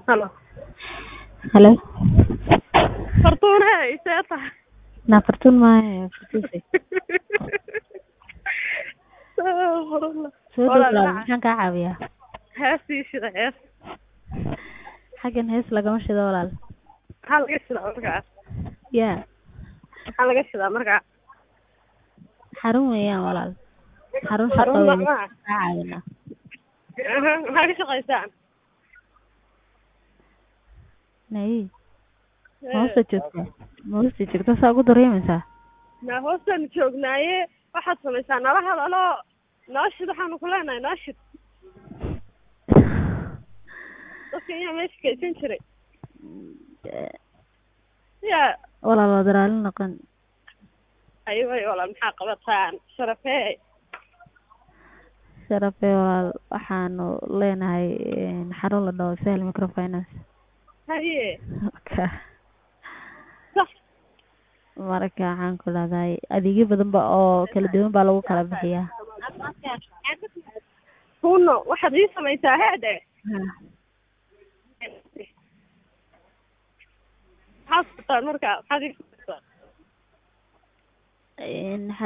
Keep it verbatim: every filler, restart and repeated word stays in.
Halo. Halo. Fortuna iseta. Na Fortun maayo, Fortuse. Horla. Soo Wala dhawaad, la. maxaan kaa caawiyaa? Heestii shida hees. Xaggan hees lagama shido walaal. Maxaa laga shidaa markaa? Yaa, Maxaa laga shidaa markaa? xarun weeyaan walaal. Xarun shaqo Xarun weeyaan. macnaha. Kaa caawinaa. Aha, maxaa ka shaqaysaan? Nayi. Ma hoosta joogtaa? Ma hoosta joogtaa saa ugu dareemaysaa? Na hoostaan joognaaye waxaad samaysaa nala hadalo noo shid waxaanu ku leenahay noo shid. Dadka iyaa meesha kaysan jiray. Ya. Walaal waa daraalin noqon. Ayo ayo walaal maxaa qabataan? Sharafee. Sharafee walaal waxaanu leenahay xarun la dhaho Sahel Microfinance. Haye. Okay. Sax. Marka waxaan ku leedahay adeegyo badan ba oo kala duwan baa lagu kala bixiyaa. Kuno waxaad ii samaysaa heede. Maxaad markaa maxaad ii samaysaa? In